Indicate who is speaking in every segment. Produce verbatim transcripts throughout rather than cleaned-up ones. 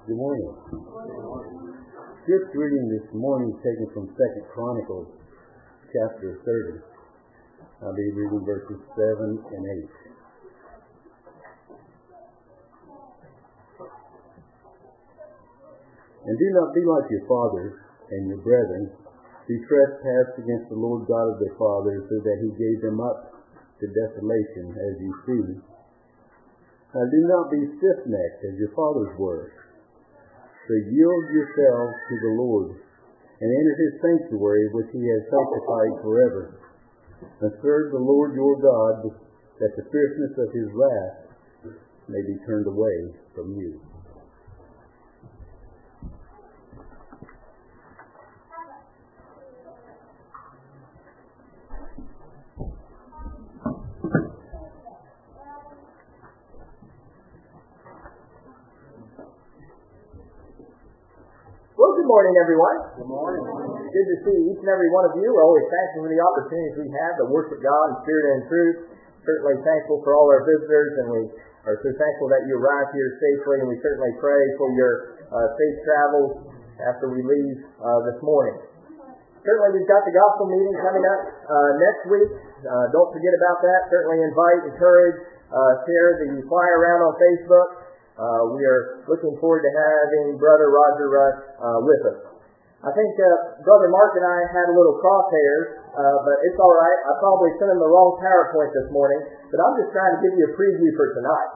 Speaker 1: Good morning. Scripture reading this morning is taken from Second Chronicles, chapter thirty. I'll be reading verses seven and eight. And do not be like your fathers and your brethren, who trespassed against the Lord God of their fathers, so that he gave them up to desolation, as you see. Now do not be stiff-necked as your fathers were. So yield yourselves to the Lord, and enter his sanctuary, which he has sanctified forever. And serve the Lord your God, that the fierceness of his wrath may be turned away from you.
Speaker 2: Well, good morning, everyone.
Speaker 1: Good morning.
Speaker 2: It's good to see each and every one of you. We're always thankful for the opportunities we have to worship God in spirit and in truth. Certainly thankful for all our visitors, and we are so thankful that you arrived here safely, and we certainly pray for your uh, safe travels after we leave uh, this morning. Certainly we've got the gospel meeting coming up uh, next week. Uh, don't forget about that. Certainly invite, encourage, uh, share the flyer around on Facebook. Uh, we are looking forward to having Brother Roger Rush uh, with us. I think uh, Brother Mark and I had a little crosshairs, uh, but it's all right. I probably sent him the wrong PowerPoint this morning, but I'm just trying to give you a preview for tonight.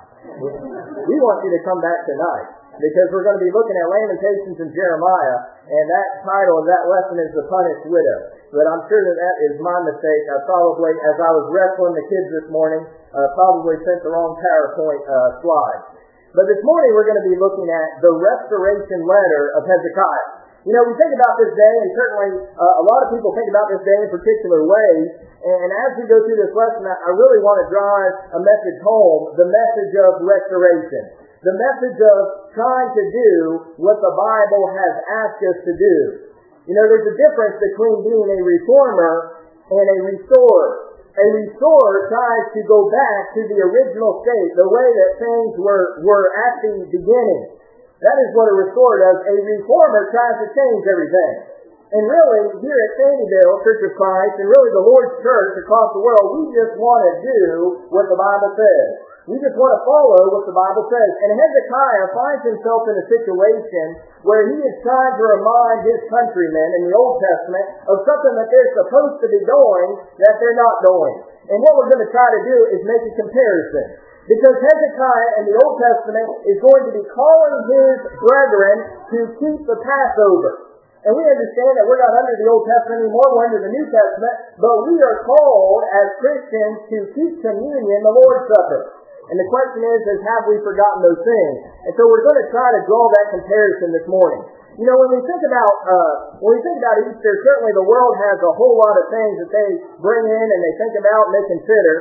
Speaker 2: We want you to come back tonight, because we're going to be looking at Lamentations and Jeremiah, and that title of that lesson is The Punished Widow. But I'm sure that that is my mistake. I probably, as I was wrestling the kids this morning, uh, probably sent the wrong PowerPoint uh, slide. But this morning we're going to be looking at the restoration letter of Hezekiah. You know, we think about this day, and certainly uh, a lot of people think about this day in particular ways. And as we go through this lesson, I really want to drive a message home, the message of restoration. The message of trying to do what the Bible has asked us to do. You know, there's a difference between being a reformer and a restorer. A restorer tries to go back to the original state, the way that things were, were at the beginning. That is what a restorer does. A reformer tries to change everything. And really, here at Sandyville Church of Christ, and really the Lord's Church across the world, we just want to do what the Bible says. We just want to follow what the Bible says. And Hezekiah finds himself in a situation where he is trying to remind his countrymen in the Old Testament of something that they're supposed to be doing that they're not doing. And what we're going to try to do is make a comparison. Because Hezekiah in the Old Testament is going to be calling his brethren to keep the Passover. And we understand that we're not under the Old Testament anymore, we're under the New Testament, but we are called as Christians to keep communion, the Lord's Supper. And the question is, is have we forgotten those things? And so we're going to try to draw that comparison this morning. You know, when we think about uh, when we think about Easter, certainly the world has a whole lot of things that they bring in and they think about and they consider.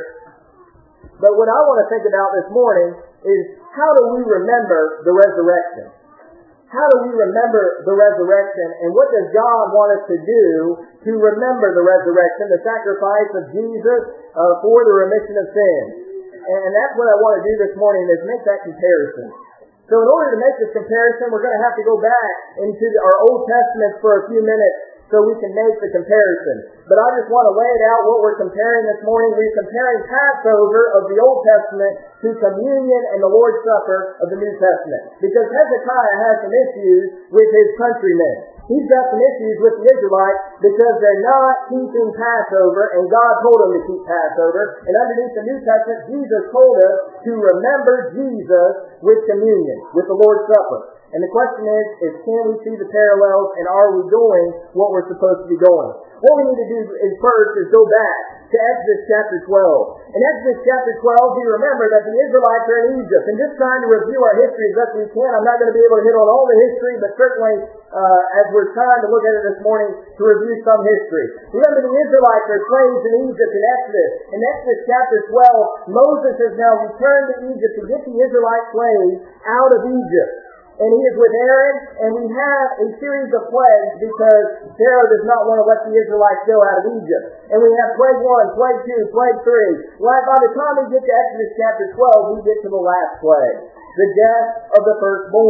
Speaker 2: But what I want to think about this morning is, how do we remember the resurrection? How do we remember the resurrection, and what does God want us to do to remember the resurrection, the sacrifice of Jesus uh, for the remission of sins? And that's what I want to do this morning, is make that comparison. So in order to make this comparison, we're going to have to go back into our Old Testament for a few minutes so we can make the comparison. But I just want to lay it out what we're comparing this morning. We're comparing Passover of the Old Testament to communion and the Lord's Supper of the New Testament. Because Hezekiah has some issues with his countrymen. He's got some issues with the Israelites because they're not keeping Passover, and God told them to keep Passover. And underneath the New Testament, Jesus told us to remember Jesus with communion, with the Lord's Supper. And the question is, is can we see the parallels, and are we doing what we're supposed to be doing? What we need to do is first is go back to Exodus chapter twelve. In Exodus chapter twelve, you remember that the Israelites are in Egypt. And just trying to review our history as best we can, I'm not going to be able to hit on all the history, but certainly uh, as we're trying to look at it this morning, to review some history. Remember, the Israelites are slaves in Egypt in Exodus. In Exodus chapter twelve, Moses has now returned to Egypt to get the Israelite slaves out of Egypt. And he is with Aaron, and we have a series of plagues because Pharaoh does not want to let the Israelites go out of Egypt. And we have plague one, plague two, plague three. Well, by the time we get to Exodus chapter twelve, we get to the last plague, the death of the firstborn.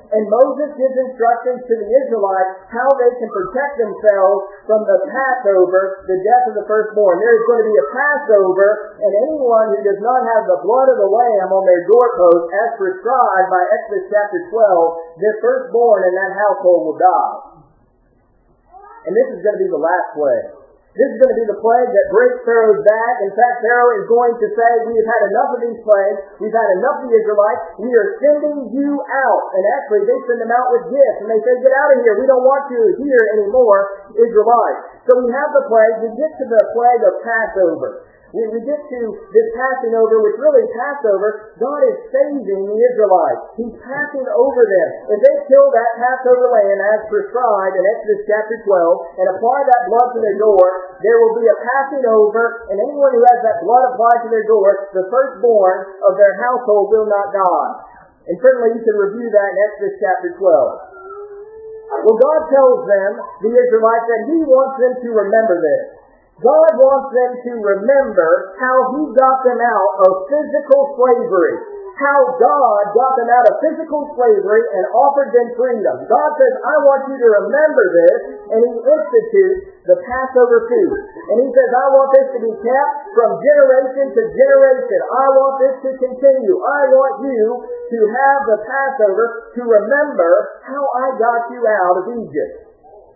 Speaker 2: And Moses gives instructions to the Israelites how they can protect themselves from the Passover, the death of the firstborn. There is going to be a Passover, and anyone who does not have the blood of the lamb on their doorpost as prescribed by Exodus chapter twelve, their firstborn in that household will die. And this is going to be the last plague. This is going to be the plague that breaks Pharaoh's back. In fact, Pharaoh is going to say, we have had enough of these plagues. We've had enough of the Israelites. We are sending you out. And actually, they send them out with gifts. And they say, get out of here. We don't want you here anymore, Israelites. So we have the plague. We get to the plague of Passover. We, we get to this passing over, which really Passover, God is saving the Israelites. He's passing over them. If they kill that Passover lamb as prescribed in Exodus chapter twelve and apply that blood to their door, there will be a passing over, and anyone who has that blood applied to their door, the firstborn of their household will not die. And certainly you can review that in Exodus chapter twelve. Well, God tells them, the Israelites, that He wants them to remember this. God wants them to remember how He got them out of physical slavery. How God got them out of physical slavery and offered them freedom. God says, I want you to remember this, and He institutes the Passover feast. And He says, I want this to be kept from generation to generation. I want this to continue. I want you to have the Passover to remember how I got you out of Egypt.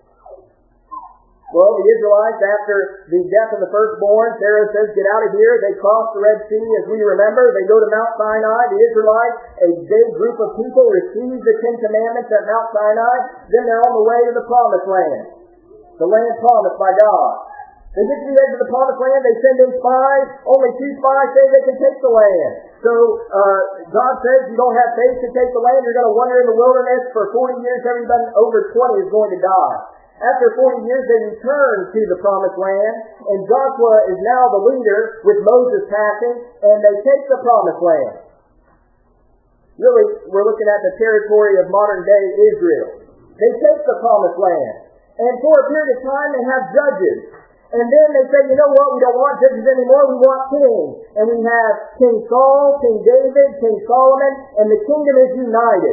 Speaker 2: Well, the Israelites, after the death of the firstborn, Pharaoh says, get out of here. They cross the Red Sea, as we remember. They go to Mount Sinai. The Israelites, a big group of people, receive the Ten Commandments at Mount Sinai. Then they're on the way to the Promised Land, the land promised by God. They get to the edge of the Promised Land. They send in spies. Only two spies say they can take the land. So uh, God says, you don't have faith to take the land. You're going to wander in the wilderness for forty years. Everybody over twenty is going to die. After forty years, they return to the Promised Land, and Joshua is now the leader with Moses passing, and they take the Promised Land. Really, we're looking at the territory of modern-day Israel. They take the Promised Land, and for a period of time, they have judges. And then they say, you know what, we don't want judges anymore, we want kings. And we have King Saul, King David, King Solomon, and the kingdom is united.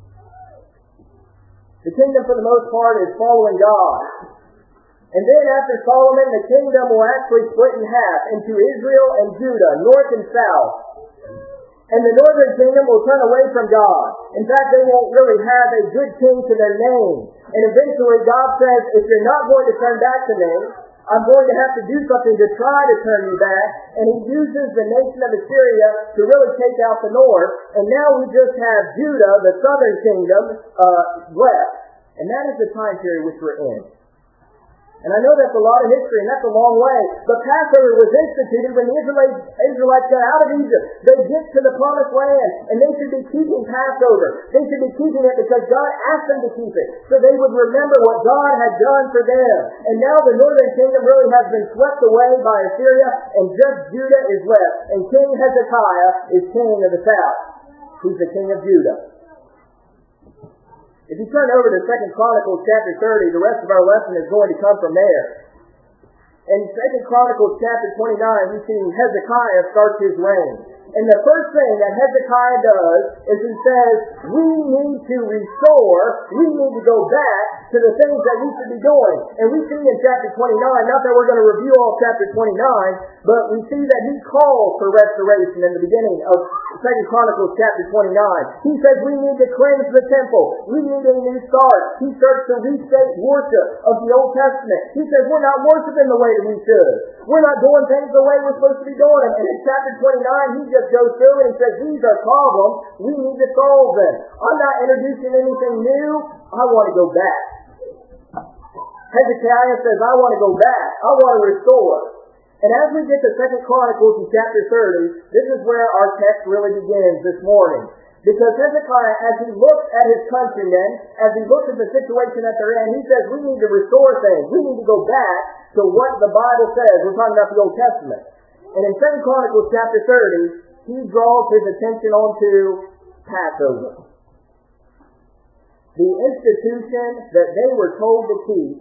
Speaker 2: The kingdom, for the most part, is following God. And then after Solomon, the kingdom will actually split in half into Israel and Judah, north and south. And the northern kingdom will turn away from God. In fact, they won't really have a good king to their name. And eventually God says, if you're not going to turn back to me, I'm going to have to do something to try to turn you back. And He uses the nation of Assyria to really take out the north. And now we just have Judah, the southern kingdom, uh, left. And that is the time period which we're in. And I know that's a lot of history, and that's a long way. But Passover was instituted when the Israelites, Israelites got out of Egypt. They get to the Promised Land, and they should be keeping Passover. They should be keeping it because God asked them to keep it, so they would remember what God had done for them. And now the northern kingdom really has been swept away by Assyria, and just Judah is left. And King Hezekiah is king of the south. He's the king of Judah. If you turn over to Second Chronicles chapter thirty, the rest of our lesson is going to come from there. In Second Chronicles chapter twenty-nine, we see Hezekiah starts his reign. And the first thing that Hezekiah does is he says, we need to restore, we need to go back to the things that we should be doing. And we see in chapter twenty-nine, not that we're going to review all chapter twenty-nine, but we see that he calls for restoration in the beginning of Second Chronicles chapter twenty-nine. He says we need to cleanse the temple. We need a new start. He starts to restate worship of the Old Testament. He says we're not worshiping the way that we should. We're not doing things the way we're supposed to be doing them. And in chapter twenty-nine, he just goes through and he says these are problems. We need to solve them. I'm not introducing anything new. I want to go back. Hezekiah says, I want to go back. I want to restore. And as we get to Second Chronicles in chapter thirty, this is where our text really begins this morning. Because Hezekiah, as he looks at his countrymen, as he looks at the situation that they're in, he says, we need to restore things. We need to go back to what the Bible says. We're talking about the Old Testament. And in Second Chronicles chapter thirty, he draws his attention onto Passover. The institution that they were told to keep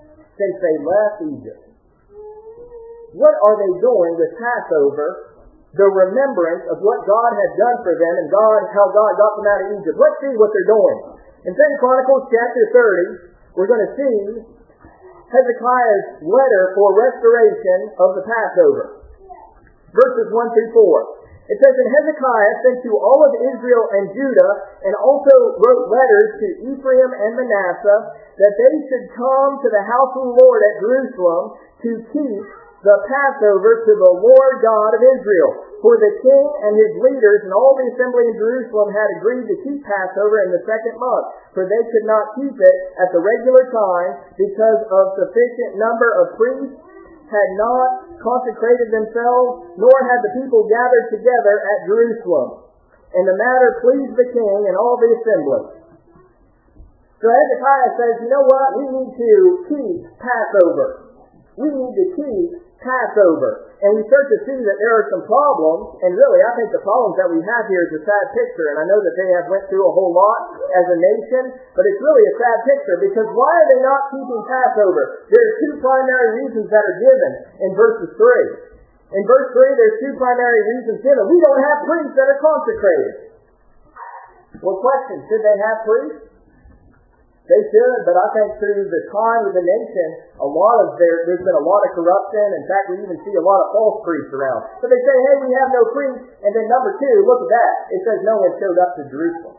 Speaker 2: since they left Egypt. What are they doing with Passover the remembrance of what God had done for them and God, how God got them out of Egypt. Let's see what they're doing. In Second Chronicles chapter thirty, we're going to see Hezekiah's letter for restoration of the Passover. Verses one through four. It says, "And Hezekiah sent to all of Israel and Judah, and also wrote letters to Ephraim and Manasseh, that they should come to the house of the Lord at Jerusalem to keep the Passover to the Lord God of Israel. For the king and his leaders and all the assembly in Jerusalem had agreed to keep Passover in the second month, for they could not keep it at the regular time, because of sufficient number of priests had not consecrated themselves, nor had the people gathered together at Jerusalem. And the matter pleased the king and all the assembly." So Hezekiah says, you know what? We need to keep Passover. We need to keep Passover. And we start to see that there are some problems, and really I think the problems that we have here is a sad picture, and I know that they have went through a whole lot as a nation, but it's really a sad picture, because why are they not keeping Passover? There are two primary reasons that are given in verses three. In verse three, there's two primary reasons given. We don't have priests that are consecrated. Well, question, should they have priests? They should, but I think through the time of the nation, a lot of there, there's been a lot of corruption. In fact, we even see a lot of false priests around. So they say, hey, we have no priests. And then number two, look at that. It says no one showed up to Jerusalem.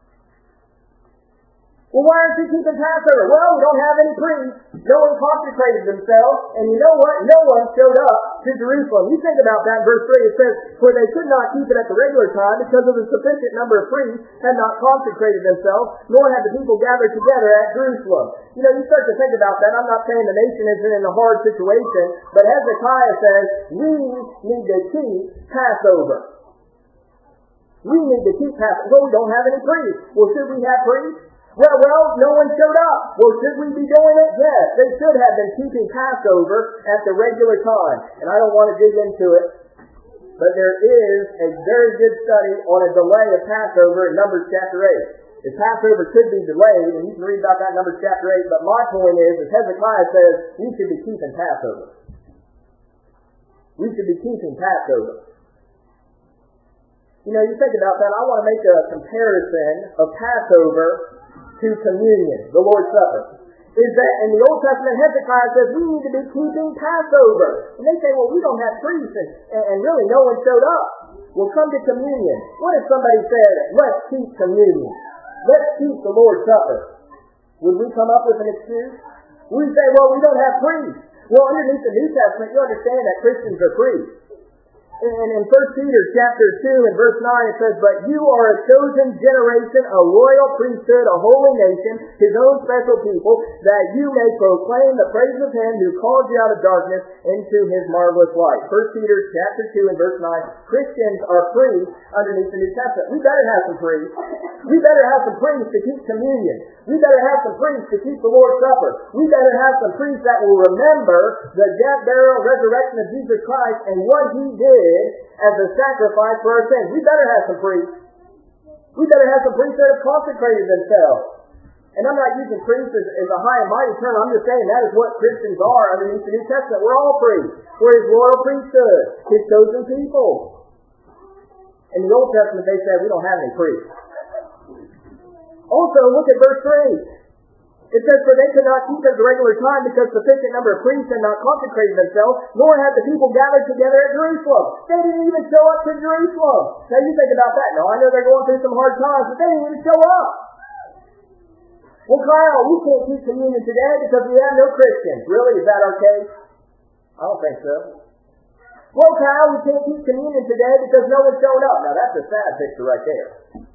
Speaker 2: Well, why aren't you keeping Passover? Well, we don't have any priests. No one consecrated themselves. And you know what? No one showed up to Jerusalem. You think about that in verse three. It says, "For they could not keep it at the regular time because of the sufficient number of priests had not consecrated themselves, nor had the people gathered together at Jerusalem." You know, you start to think about that. I'm not saying the nation isn't in a hard situation, but Hezekiah says, we need to keep Passover. We need to keep Passover. Well, we don't have any priests. Well, should we have priests? Well, well, no one showed up. Well, should we be doing it? Yes. They should have been keeping Passover at the regular time. And I don't want to dig into it, but there is a very good study on a delay of Passover in Numbers chapter eight. If Passover could be delayed, and you can read about that in Numbers chapter eight, but my point is, as Hezekiah says, we should be keeping Passover. We should be keeping Passover. You know, you think about that, I want to make a comparison of Passover to communion, the Lord's Supper. Is that in the Old Testament, Hezekiah says we need to be keeping Passover. And they say, well, we don't have priests, and, and really no one showed up. Well, come to communion. What if somebody said, let's keep communion? Let's keep the Lord's Supper. Would we come up with an excuse? We say, well, we don't have priests. Well, underneath the New Testament, you understand that Christians are priests. And in First Peter chapter two and verse nine, it says, "But you are a chosen generation, a royal priesthood, a holy nation, his own special people, that you may proclaim the praise of him who called you out of darkness into his marvelous light." First Peter chapter two and verse nine. Christians are priests underneath the New Testament. We better have some priests. We better have some priests to keep communion. We better have some priests to keep the Lord's Supper. We better have some priests that will remember the death, burial, resurrection of Jesus Christ and what he did as a sacrifice for our sins. We better have some priests. We better have some priests that have consecrated themselves. And I'm not using priests as, as a high and mighty term. I'm just saying that is what Christians are underneath the New Testament. We're all priests. We're his royal priesthood, his chosen people. In the Old Testament, they said we don't have any priests. Also, look at verse three. It says, "For they could not keep at the regular time because sufficient number of priests had not consecrated themselves, nor had the people gathered together at Jerusalem." They didn't even show up to Jerusalem. Now you think about that. Now I know they're going through some hard times, but they didn't even show up. Well, Kyle, we can't keep communion today because we have no Christians. Really? Is that our case? I don't think so. Well, Kyle, we can't keep communion today because no one showed up. Now that's a sad picture right there.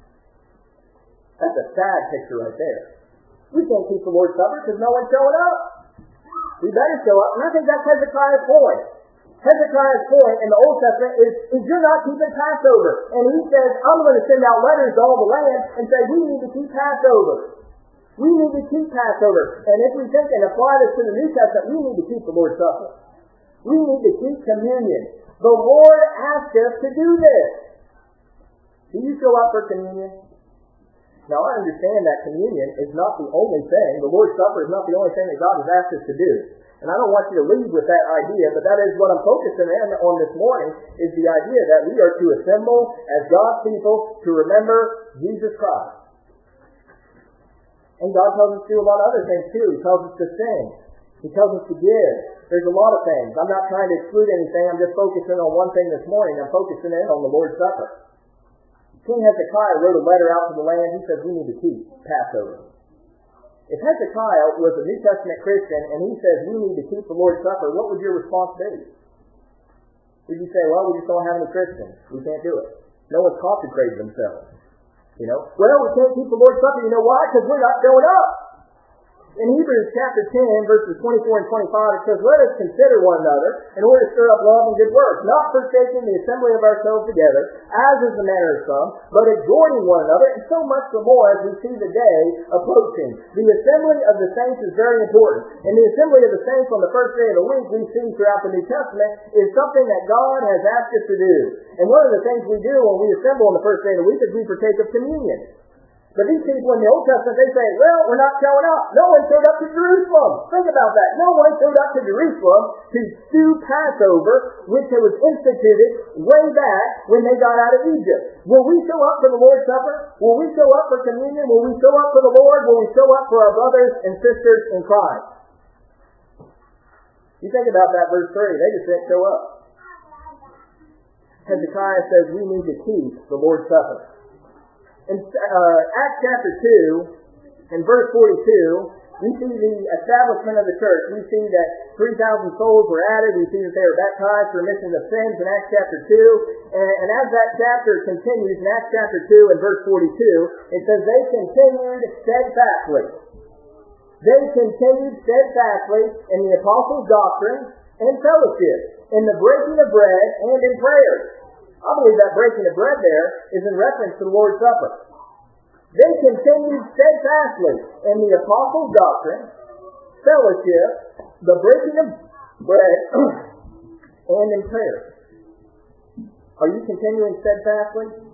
Speaker 2: That's a sad picture right there. We can't keep the Lord's Supper because no one's showing up. We better show up. And I think that's Hezekiah's point. Hezekiah's point in the Old Testament is, is you're not keeping Passover. And he says, I'm going to send out letters to all the land and say, we need to keep Passover. We need to keep Passover. And if we think and apply this to the New Testament, we need to keep the Lord's Supper. We need to keep communion. The Lord asked us to do this. Do you show up for communion? Now, I understand that communion is not the only thing, the Lord's Supper is not the only thing that God has asked us to do. And I don't want you to leave with that idea, but that is what I'm focusing in on this morning, is the idea that we are to assemble as God's people to remember Jesus Christ. And God tells us to do a lot of other things too. He tells us to sing. He tells us to give. There's a lot of things. I'm not trying to exclude anything. I'm just focusing on one thing this morning. I'm focusing in on the Lord's Supper. King Hezekiah wrote a letter out to the land. He says we need to keep Passover. If Hezekiah was a New Testament Christian and he says we need to keep the Lord's Supper, what would your response be? Would you say, well, we just don't have any Christians. We can't do it. No one's consecrated themselves. You know, well, we can't keep the Lord's Supper. You know why? Because we're not showing up. In Hebrews chapter ten, verses twenty-four and twenty-five, it says, let us consider one another in order to stir up love and good works, not forsaking the assembly of ourselves together, as is the manner of some, but exhorting one another, and so much the more as we see the day approaching. The assembly of the saints is very important. And the assembly of the saints on the first day of the week we see throughout the New Testament is something that God has asked us to do. And one of the things we do when we assemble on the first day of the week is we partake of communion. But these people in the Old Testament, they say, well, we're not showing up. No one showed up to Jerusalem. Think about that. No one showed up to Jerusalem to do Passover, which was instituted way back when they got out of Egypt. Will we show up for the Lord's Supper? Will we show up for communion? Will we show up for the Lord? Will we show up for our brothers and sisters in Christ? You think about that verse three. They just didn't show up. Hezekiah says we need to keep the Lord's Supper. In uh, Acts chapter two, in verse forty-two, we see the establishment of the church. We see that three thousand souls were added. We see that they were baptized for remission of sins in Acts chapter two. And, and as that chapter continues, in Acts chapter two and verse forty-two, it says, they continued steadfastly. They continued steadfastly in the apostles' doctrine and fellowship, in the breaking of bread and in prayers. I believe that breaking of bread there is in reference to the Lord's Supper. They continued steadfastly in the apostles' doctrine, fellowship, the breaking of bread, and in prayer. Are you continuing steadfastly?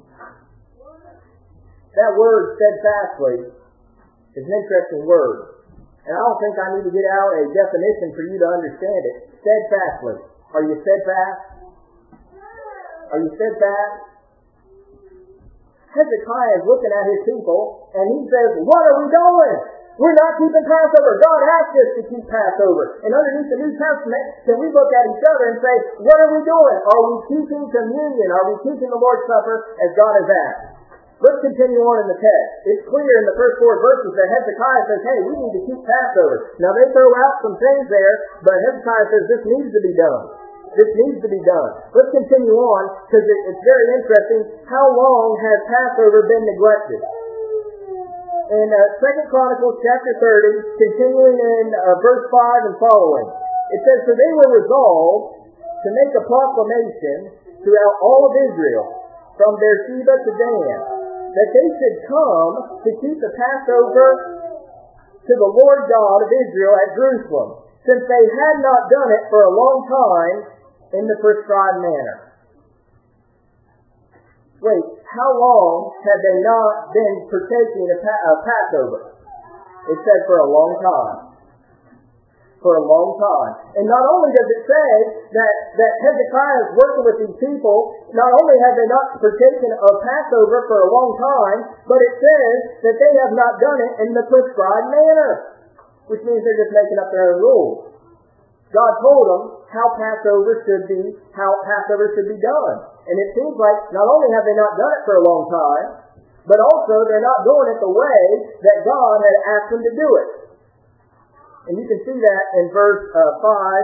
Speaker 2: That word, steadfastly, is an interesting word. And I don't think I need to get out a definition for you to understand it. Steadfastly. Are you steadfast? Are you steadfast? Hezekiah is looking at his people, and he says, what are we doing? We're not keeping Passover. God asked us to keep Passover. And underneath the New Testament, can we look at each other and say, what are we doing? Are we keeping communion? Are we keeping the Lord's Supper as God has asked? Let's continue on in the text. It's clear in the first four verses that Hezekiah says, hey, we need to keep Passover. Now they throw out some things there, but Hezekiah says this needs to be done. This needs to be done. Let's continue on, because it, it's very interesting. How long has Passover been neglected? In uh, Second Chronicles chapter thirty, continuing in uh, verse five and following, it says, so they were resolved to make a proclamation throughout all of Israel, from Beersheba to Dan, that they should come to keep the Passover to the Lord God of Israel at Jerusalem, since they had not done it for a long time in the prescribed manner. Wait, how long had they not been partaking of Passover? It said for a long time. For a long time. And not only does it say that, that Hezekiah is working with these people, not only have they not partaken of Passover for a long time, but it says that they have not done it in the prescribed manner, which means they're just making up their own rules. God told them how Passover should be, how Passover should be done. And it seems like not only have they not done it for a long time, but also they're not doing it the way that God had asked them to do it. And you can see that in verse uh, five.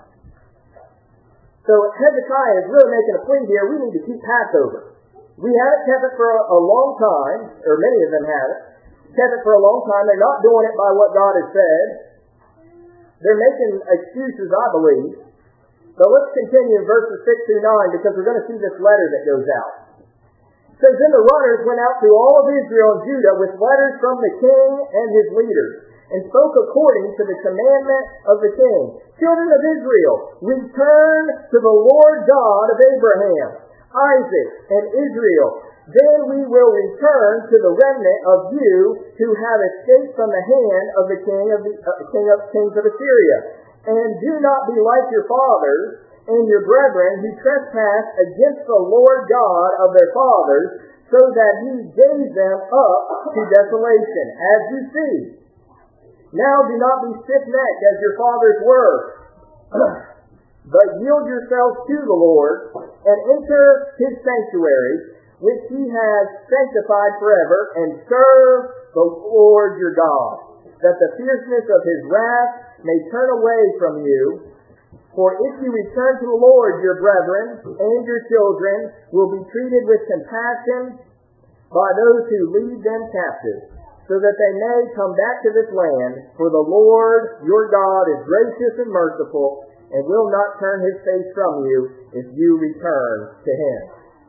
Speaker 2: So Hezekiah is really making a plea here. We need to keep Passover. We haven't kept it for a, a long time, or many of them haven't. Kept it for a long time. They're not doing it by what God has said. They're making excuses, I believe. So let's continue in verses six through nine, because we're going to see this letter that goes out. It says, then the runners went out to all of Israel and Judah with letters from the king and his leaders, and spoke according to the commandment of the king. Children of Israel, return to the Lord God of Abraham, Isaac, and Israel. then we will return to the remnant of you who have escaped from the hand of the king of the uh, king of kings of Assyria. And do not be like your fathers and your brethren who trespassed against the Lord God of their fathers, so that he gave them up to desolation, as you see. Now do not be stiff-necked as your fathers were, but yield yourselves to the Lord, and enter his sanctuary, which he has sanctified forever, and serve the Lord your God, that the fierceness of his wrath may turn away from you. For if you return to the Lord, your brethren and your children will be treated with compassion by those who lead them captive, so that they may come back to this land. For the Lord your God is gracious and merciful, and will not turn his face from you if you return to him.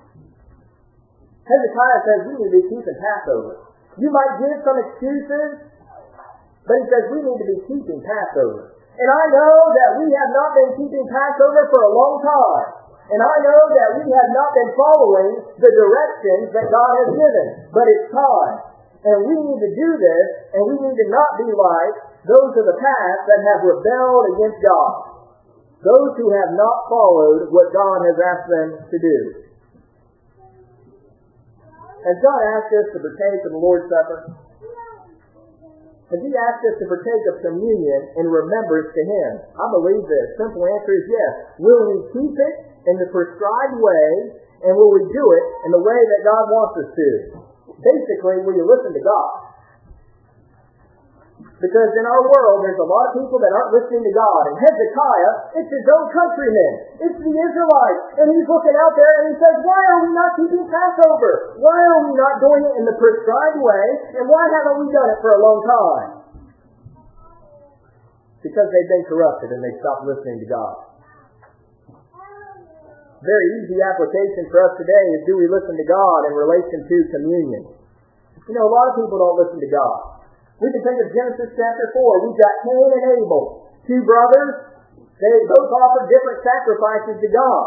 Speaker 2: Hezekiah says we need to be keeping Passover. You might give some excuses, but he says we need to be keeping Passover. And I know that we have not been keeping Passover for a long time. And I know that we have not been following the directions that God has given. But it's time. And we need to do this, and we need to not be like those of the past that have rebelled against God. Those who have not followed what God has asked them to do. Has God asked us to partake of the Lord's Supper? Has he asked us to partake of communion in remembrance to him? I believe the simple answer is yes. Will we keep it in the prescribed way, and will we do it in the way that God wants us to? Basically, will you listen to God? Because in our world, there's a lot of people that aren't listening to God. And Hezekiah, it's his own countrymen. It's the Israelites. And he's looking out there and he says, why are we not keeping Passover? Why are we not doing it in the prescribed way? And why haven't we done it for a long time? Because they've been corrupted and they stopped listening to God. Very easy application for us today is, do we listen to God in relation to communion? You know, a lot of people don't listen to God. We can think of Genesis chapter four. We've got Cain and Abel, two brothers. They both offered different sacrifices to God.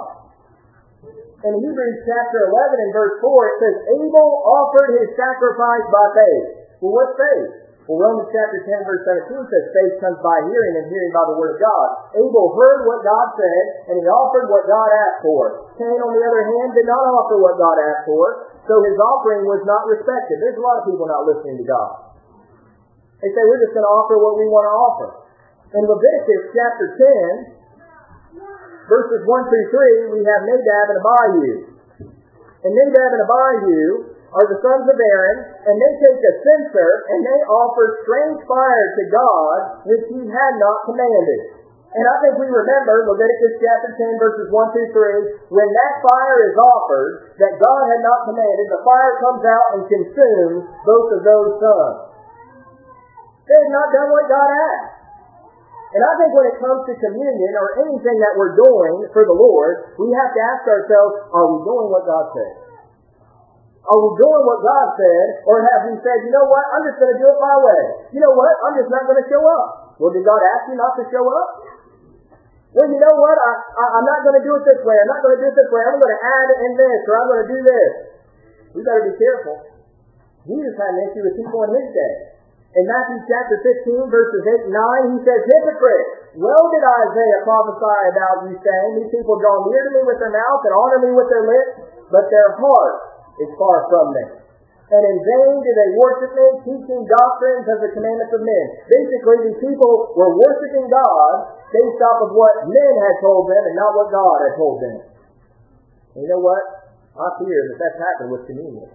Speaker 2: In Hebrews chapter eleven and verse four, it says, Abel offered his sacrifice by faith. Well, what's faith? Well, Romans chapter ten verse seventeen says, faith comes by hearing, and hearing by the word of God. Abel heard what God said, and he offered what God asked for. Cain, on the other hand, did not offer what God asked for, so his offering was not respected. There's a lot of people not listening to God. They say, we're just going to offer what we want to offer. In Leviticus chapter ten, verses one through three, we have Nadab and Abihu. And Nadab and Abihu are the sons of Aaron, and they take a censer, and they offer strange fire to God, which he had not commanded. And I think we remember Leviticus chapter ten, verses one through three, when that fire is offered that God had not commanded, the fire comes out and consumes both of those sons. They have not done what God asked. And I think when it comes to communion or anything that we're doing for the Lord, we have to ask ourselves, are we doing what God said? Are we doing what God said? Or have we said, you know what, I'm just going to do it my way. You know what, I'm just not going to show up. Well, did God ask you not to show up? Well, you know what, I, I, I'm not going to do it this way. I'm not going to do it this way. I'm going to add in this, or I'm going to do this. We better be careful. Jesus had an issue with people in his day. In Matthew chapter fifteen, verses eight and nine, he says, hypocrite, well did Isaiah prophesy about you, saying, these people draw near to me with their mouth and honor me with their lips, but their heart is far from me. And in vain do they worship me, teaching doctrines of the commandments of men. Basically, these people were worshiping God based off of what men had told them and not what God had told them. And you know what? I fear that that's happened with communion.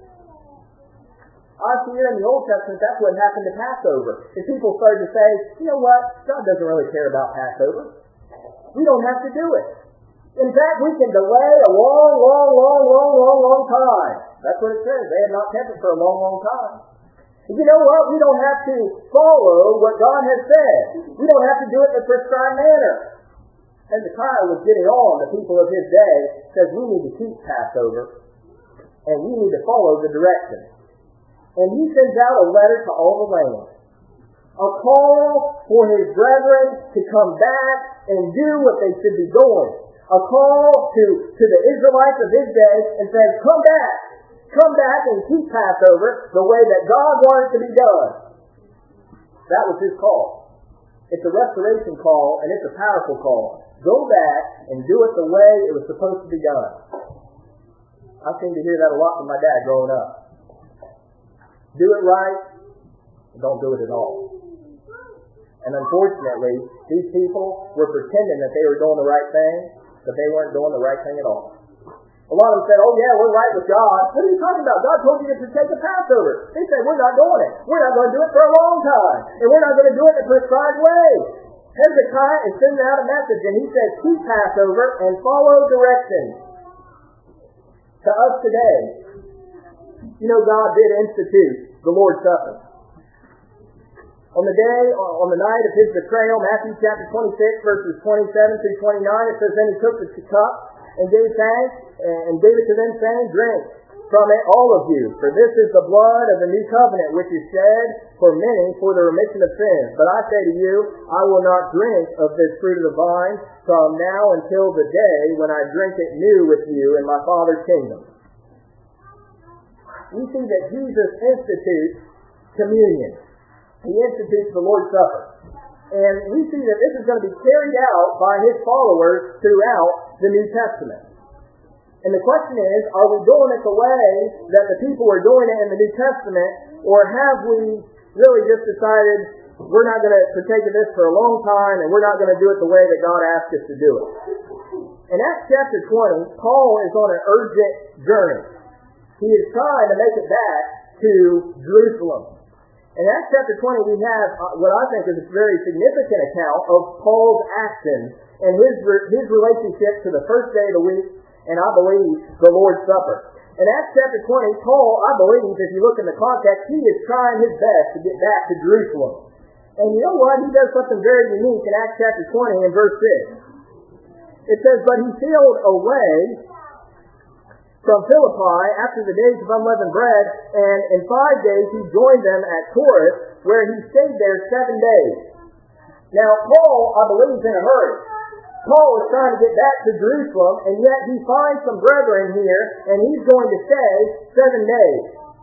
Speaker 2: I fear in the Old Testament that's what happened to Passover. And people started to say, you know what? God doesn't really care about Passover. We don't have to do it. In fact, we can delay a long, long, long, long, long, long time. That's what it says. They have not kept it for a long, long time. And you know what? We don't have to follow what God has said. We don't have to do it in a prescribed manner. Hezekiah was getting on the people of his day, says we need to keep Passover, and we need to follow the directions. And he sends out a letter to all the land. A call for his brethren to come back and do what they should be doing. A call to, to the Israelites of his day and says, come back. come back and keep Passover the way that God wanted it to be done. That was his call. It's a restoration call, and it's a powerful call. Go back and do it the way it was supposed to be done. I seem to hear that a lot from my dad growing up. Do it right, and don't do it at all. And unfortunately, these people were pretending that they were doing the right thing, but they weren't doing the right thing at all. A lot of them said, oh yeah, we're right with God. What are you talking about? God told you to take the Passover. They said, we're not doing it. We're not going to do it for a long time. And we're not going to do it in a prescribed way. Hezekiah is sending out a message, and he says, keep Passover and follow directions. To us today, you know, God did institute the Lord's Supper. On the day, on the night of his betrayal, Matthew chapter twenty-six, verses twenty-seven through twenty-nine, it says, then he took the cup and gave thanks, and gave it to them, saying, drink from it, all of you, for this is the blood of the new covenant, which is shed for many for the remission of sins. But I say to you, I will not drink of this fruit of the vine from now until the day when I drink it new with you in my Father's kingdom. We see that Jesus institutes communion. He institutes the Lord's Supper. And we see that this is going to be carried out by his followers throughout the New Testament. And the question is, are we doing it the way that the people are doing it in the New Testament, or have we really just decided we're not going to partake of this for a long time, and we're not going to do it the way that God asked us to do it? In Acts chapter twenty, Paul is on an urgent journey. He is trying to make it back to Jerusalem. In Acts chapter twenty, we have what I think is a very significant account of Paul's actions and his his relationship to the first day of the week, and I believe the Lord's Supper. In Acts chapter twenty, Paul, I believe, if you look in the context, he is trying his best to get back to Jerusalem. And you know what? He does something very unique in Acts chapter twenty and verse six. It says, but he sailed away from Philippi after the days of unleavened bread, and in five days he joined them at Taurus, where he stayed there seven days. Now, Paul, I believe, is in a hurry. Paul is trying to get back to Jerusalem, and yet he finds some brethren here, and he's going to stay seven days.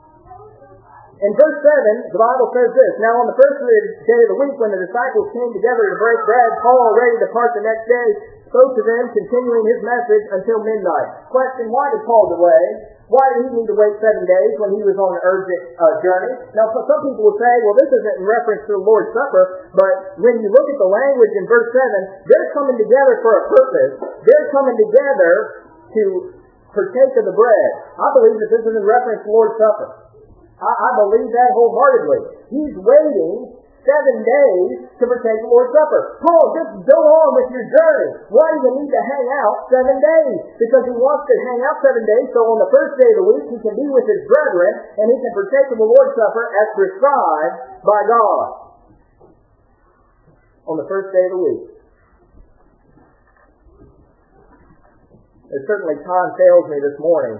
Speaker 2: In verse seven, the Bible says this, now on the first day of the week, when the disciples came together to break bread, Paul, ready to depart the next day, spoke to them, continuing his message until midnight. Question, why did Paul delay? Why did he need to wait seven days when he was on an urgent uh, journey? Now, some people will say, well, this isn't in reference to the Lord's Supper, but when you look at the language in verse seven, they're coming together for a purpose. They're coming together to partake of the bread. I believe that this is in reference to the Lord's Supper. I, I believe that wholeheartedly. He's waiting seven days to partake the Lord's Supper. Paul, just go on with your journey. Why do you need to hang out seven days? Because he wants to hang out seven days, so on the first day of the week he can be with his brethren, and he can partake of the Lord's Supper as prescribed by God. On the first day of the week. It certainly time fails me this morning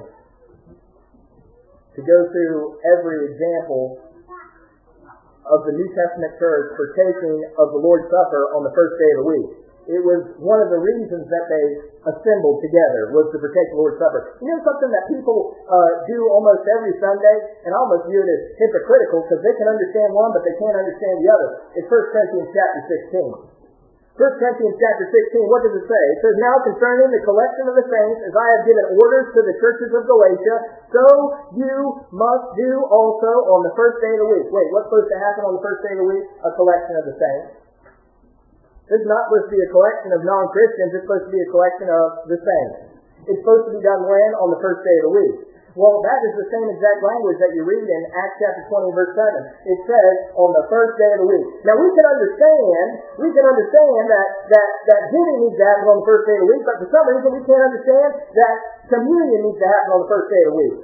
Speaker 2: to go through every example of the New Testament church partaking of the Lord's Supper on the first day of the week. It was one of the reasons that they assembled together, was to partake of the Lord's Supper. You know something that people uh, do almost every Sunday, and I almost view it as hypocritical because they can understand one, but they can't understand the other. It's First Corinthians chapter sixteen. First Corinthians chapter sixteen, what does it say? It says, now concerning the collection of the saints, as I have given orders to the churches of Galatia, so you must do also on the first day of the week. Wait, what's supposed to happen on the first day of the week? A collection of the saints. This is not supposed to be a collection of non-Christians, it's supposed to be a collection of the saints. It's supposed to be done when? On the first day of the week. Well, that is the same exact language that you read in Acts chapter twenty, verse seven. It says, on the first day of the week. Now, we can understand, we can understand that, that, that giving needs to happen on the first day of the week, but for some reason we can't understand that communion needs to happen on the first day of the week.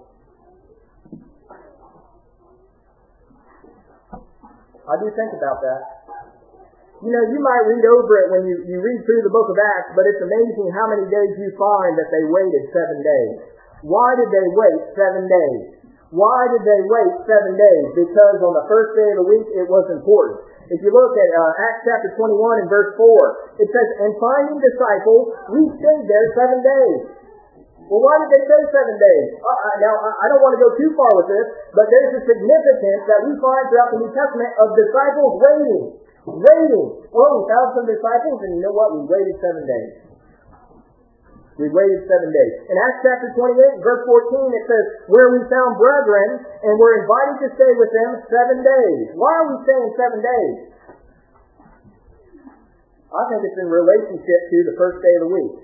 Speaker 2: I do think about that. You know, you might read over it when you, you read through the book of Acts, but it's amazing how many days you find that they waited seven days. Why did they wait seven days? Why did they wait seven days? Because on the first day of the week, it was important. If you look at uh, Acts chapter twenty-one and verse four, it says, and finding disciples, we stayed there seven days. Well, why did they say seven days? Uh, now, I don't want to go too far with this, but there's a significance that we find throughout the New Testament of disciples waiting. Waiting. Well, we found some disciples, and you know what? We waited seven days. We waited seven days. In Acts chapter twenty-eight, verse fourteen, it says, where we found brethren, and were invited to stay with them seven days. Why are we staying seven days? I think it's in relationship to the first day of the week.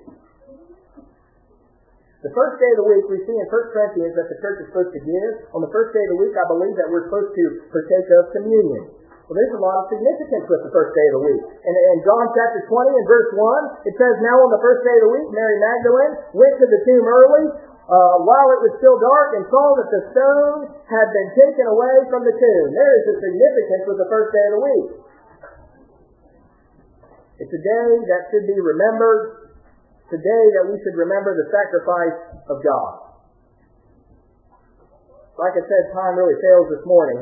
Speaker 2: The first day of the week, we see in First Corinthians that the church is supposed to give. On the first day of the week, I believe that we're supposed to partake of communion. Well, there's a lot of significance with the first day of the week. And in John chapter twenty and verse one, it says, now on the first day of the week, Mary Magdalene went to the tomb early uh, while it was still dark and saw that the stone had been taken away from the tomb. There is a significance with the first day of the week. It's a day that should be remembered. Today that we should remember the sacrifice of God. Like I said, time really fails this morning.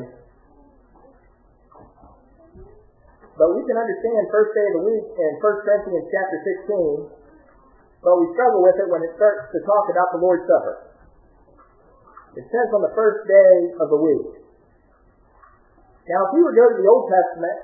Speaker 2: But we can understand first day of the week in First Corinthians chapter sixteen, but we struggle with it when it starts to talk about the Lord's Supper. It says on the first day of the week. Now, if you were to go to the Old Testament,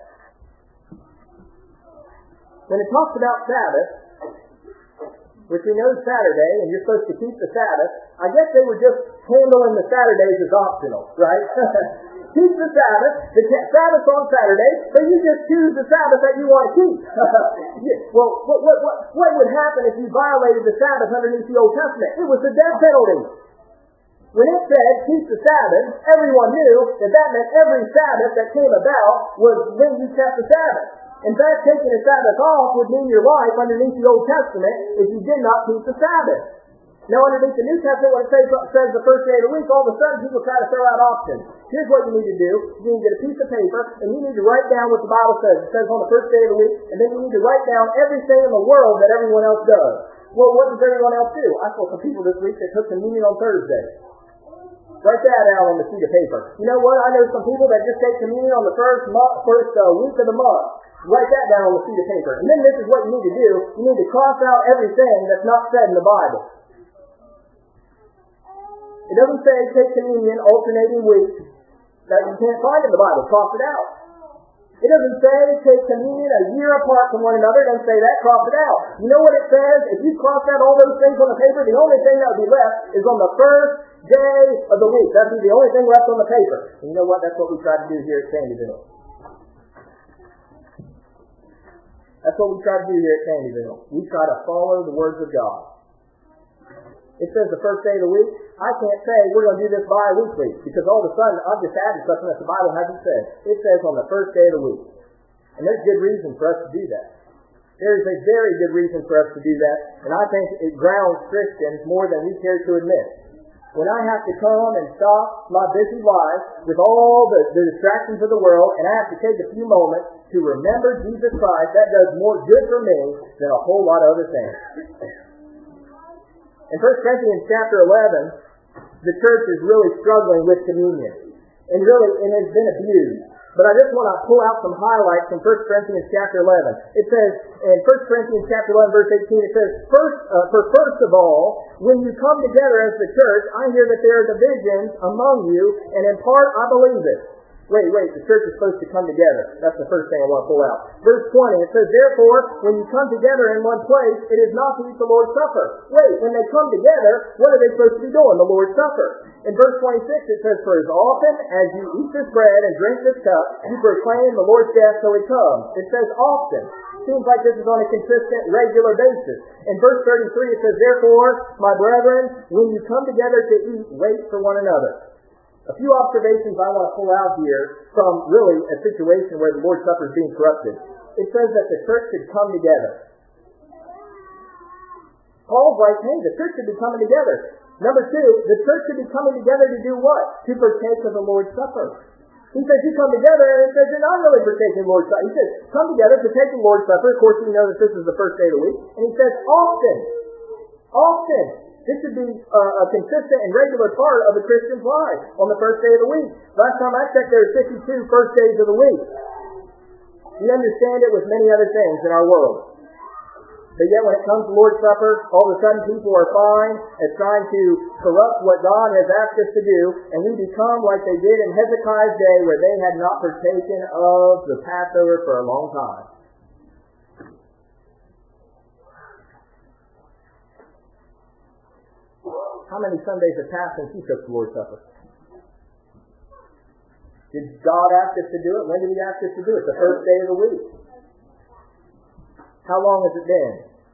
Speaker 2: when it talks about Sabbath, which we know is Saturday, and you're supposed to keep the Sabbath, I guess they were just handling the Saturdays as optional, right? Keep the Sabbath, the Sabbath's on Saturday, but you just choose the Sabbath that you want to keep. Well, what, what, what, what would happen if you violated the Sabbath underneath the Old Testament? It was the death penalty. When it said, keep the Sabbath, everyone knew that that meant every Sabbath that came about was when you kept the Sabbath. In fact, taking a Sabbath off would mean your life underneath the Old Testament if you did not keep the Sabbath. Now, underneath the New Testament, when it says, says the first day of the week, all of a sudden people try to throw out options. Here's what you need to do. You need to get a piece of paper, and you need to write down what the Bible says. It says on the first day of the week, and then you need to write down everything in the world that everyone else does. Well, what does everyone else do? I saw some people this week that took communion on Thursday. Write that down on the sheet of paper. You know what? I know some people that just take communion on the first month, first uh, week of the month. Write that down on the sheet of paper. And then this is what you need to do. You need to cross out everything that's not said in the Bible. It doesn't say take communion alternating weeks that you can't find in the Bible. Cross it out. It doesn't say take communion a year apart from one another. It doesn't say that. Cross it out. You know what it says? If you cross out all those things on the paper, the only thing that would be left is on the first day of the week. That would be the only thing left on the paper. And you know what? That's what we try to do here at Sandyville. That's what we try to do here at Sandyville. We try to follow the words of God. It says the first day of the week. I can't say we're going to do this bi-weekly because all of a sudden I've just added something that the Bible hasn't said. It says on the first day of the week. And there's good reason for us to do that. There is a very good reason for us to do that. And I think it grounds Christians more than we care to admit. When I have to come and stop my busy life with all the, the distractions of the world and I have to take a few moments to remember Jesus Christ, that does more good for me than a whole lot of other things. In First Corinthians chapter eleven, the church is really struggling with communion. And really, it has been abused. But I just want to pull out some highlights from First Corinthians chapter eleven. It says, in First Corinthians chapter eleven, verse eighteen, it says, first, uh, For first of all, when you come together as the church, I hear that there are divisions among you, and in part I believe it. Wait, wait, the church is supposed to come together. That's the first thing I want to pull out. Verse twenty, it says, Therefore, when you come together in one place, it is not to eat the Lord's Supper. Wait, when they come together, what are they supposed to be doing? The Lord's Supper. In verse twenty-six, it says, For as often as you eat this bread and drink this cup, you proclaim the Lord's death till he comes. It says often. Seems like this is on a consistent, regular basis. In verse thirty-three, it says, Therefore, my brethren, when you come together to eat, wait for one another. A few observations I want to pull out here from really a situation where the Lord's Supper is being corrupted. It says that the church should come together. Paul's like, hey, the church should be coming together. Number two, the church should be coming together to do what? To partake of the Lord's Supper. He says, you come together, and it says you're not really partaking the Lord's Supper. He says, come together to take the Lord's Supper. Of course, we know that this is the first day of the week. And he says, often. Often. This should be uh, a consistent and regular part of the Christian's life on the first day of the week. Last time I checked, there are fifty-two first days of the week. We understand it with many other things in our world. But yet when it comes to Lord's Supper, all of a sudden people are fine at trying to corrupt what God has asked us to do, and we become like they did in Hezekiah's day, where they had not partaken of the Passover for a long time. How many Sundays have passed since you took the Lord's Supper? Did God ask us to do it? When did He ask us to do it? The first day of the week. How long has it been?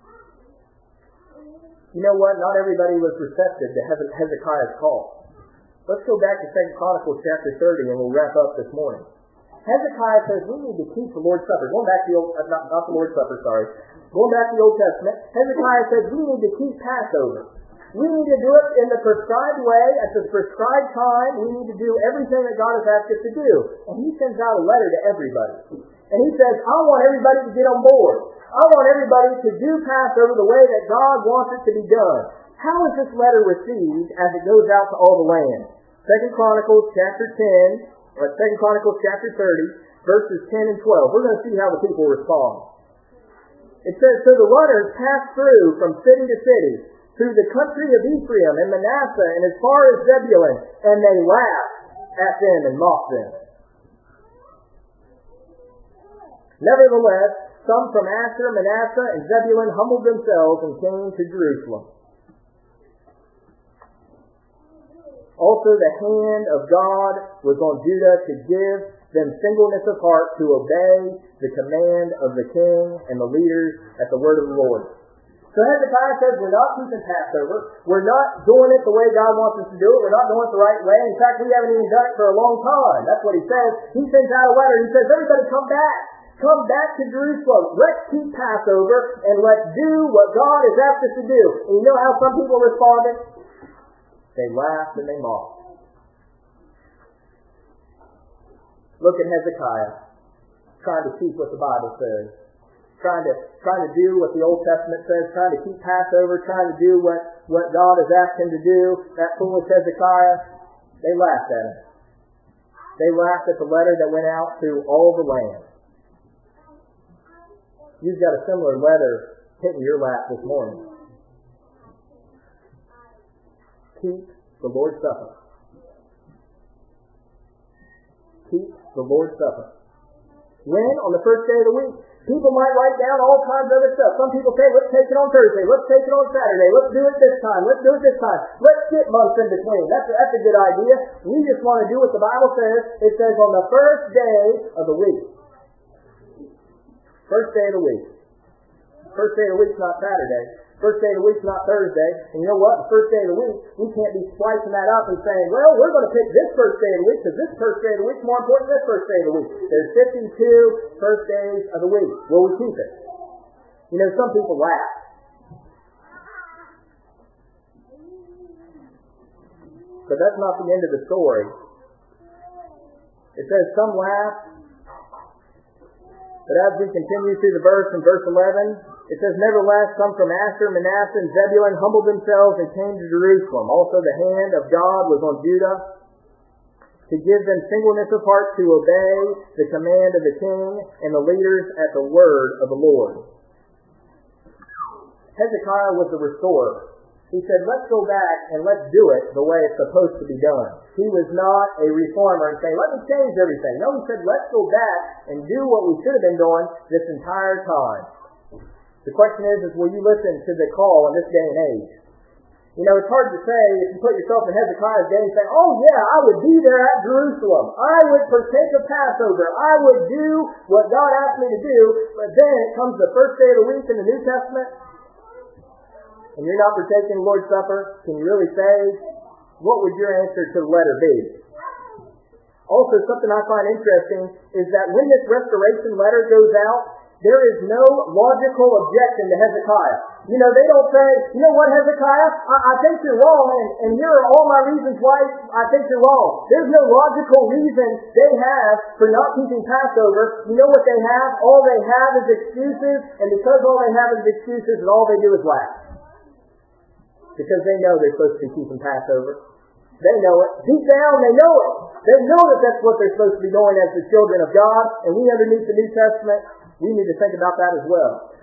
Speaker 2: You know what? Not everybody was receptive to Hezekiah's call. Let's go back to Second Chronicles chapter thirty and we'll wrap up this morning. Hezekiah says we need to keep the Lord's Supper. Going back to the Old, uh, not, not the Lord's Supper, sorry. Going back to the Old Testament, Hezekiah says we need to keep Passover. We need to do it in the prescribed way, at the prescribed time. We need to do everything that God has asked us to do. And he sends out a letter to everybody. And he says, I want everybody to get on board. I want everybody to do Passover the way that God wants it to be done. How is this letter received as it goes out to all the land? Second Chronicles chapter ten, or Second Chronicles chapter thirty, verses ten and twelve. We're going to see how the people respond. It says, so the runners passed through from city to city, through the country of Ephraim and Manasseh and as far as Zebulun, and they laughed at them and mocked them. Nevertheless, some from Asher, Manasseh, and Zebulun humbled themselves and came to Jerusalem. Also the hand of God was on Judah to give them singleness of heart to obey the command of the king and the leaders at the word of the Lord. So Hezekiah says we're not keeping Passover. We're not doing it the way God wants us to do it. We're not doing it the right way. In fact, we haven't even done it for a long time. That's what he says. He sends out a letter. He says, everybody come back. Come back to Jerusalem. Let's keep Passover and let's do what God has asked us to do. And you know how some people responded? They laughed and they mocked. Look at Hezekiah trying to keep what the Bible says. Trying to trying to do what the Old Testament says, trying to keep Passover, trying to do what, what God has asked him to do. That foolish Hezekiah, they laughed at him. They laughed at the letter that went out to all the land. You've got a similar letter hitting your lap this morning. Keep the Lord's Supper. Keep the Lord's Supper. When? On the first day of the week. People might write down all kinds of other stuff. Some people say, let's take it on Thursday. Let's take it on Saturday. Let's do it this time. Let's do it this time. Let's skip months in between. That's a, that's a good idea. We just want to do what the Bible says. It says on the first day of the week. First day of the week. First day of the week's not Saturday. First day of the week's not Thursday. And you know what? The first day of the week, we can't be splicing that up and saying, well, we're going to pick this first day of the week because this first day of the week's more important than this first day of the week. There's fifty-two first days of the week. Will we keep it? You know, some people laugh. But that's not the end of the story. It says some laugh. But as we continue through the verse in verse eleven, it says, nevertheless, some from Asher, Manasseh, and Zebulun humbled themselves and came to Jerusalem. Also the hand of God was on Judah to give them singleness of heart to obey the command of the king and the leaders at the word of the Lord. Hezekiah was the restorer. He said, let's go back and let's do it the way it's supposed to be done. He was not a reformer and saying, let me change everything. No, he said, let's go back and do what we should have been doing this entire time. The question is, is will you listen to the call in this day and age? You know, it's hard to say if you put yourself in Hezekiah's day and say, oh yeah, I would be there at Jerusalem. I would partake of Passover. I would do what God asked me to do. But then it comes the first day of the week in the New Testament, and you're not partaking the Lord's Supper. Can you really say, what would your answer to the letter be? Also, something I find interesting is that when this restoration letter goes out, there is no logical objection to Hezekiah. You know, they don't say, you know what, Hezekiah, I, I think you're wrong, and, and here are all my reasons why I think you're wrong. There's no logical reason they have for not keeping Passover. You know what they have? All they have is excuses, and because all they have is excuses, and all they do is laugh. Because they know they're supposed to be keeping Passover. They know it. Deep down, they know it. They know that that's what they're supposed to be doing as the children of God, and we underneath the New Testament, we need to think about that as well.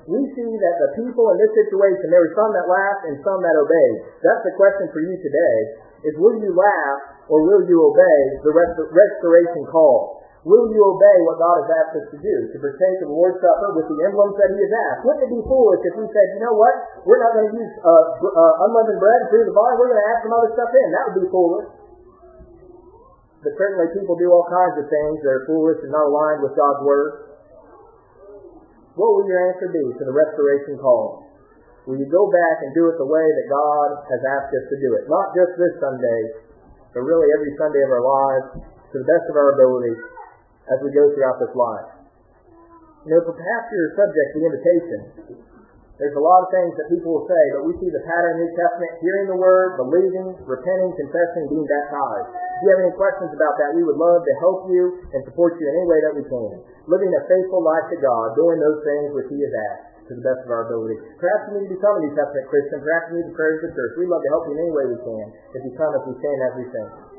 Speaker 2: we see that the people in this situation, there were some that laughed and some that obeyed. That's the question for you today, is will you laugh or will you obey the rest- restoration call? Will you obey what God has asked us to do, to partake of the Lord's Supper with the emblems that He has asked? Wouldn't it be foolish if we said, you know what, we're not going to use uh, uh, unleavened bread and fruit of the vine, we're going to add some other stuff in? That would be foolish. But certainly people do all kinds of things that are foolish and not aligned with God's Word. What will your answer be to the restoration call? Will you go back and do it the way that God has asked us to do it? Not just this Sunday, but really every Sunday of our lives, to the best of our ability, as we go throughout this life. You know, perhaps you're subject to invitation. There's a lot of things that people will say, but we see the pattern in the New Testament, hearing the Word, believing, repenting, confessing, being baptized. If you have any questions about that, we would love to help you and support you in any way that we can. Living a faithful life to God, doing those things which He has asked to the best of our ability. Perhaps you need to become a New Testament Christian. Perhaps you need to pray with the church. We'd love to help you in any way we can if you come, if we stand, as we sing.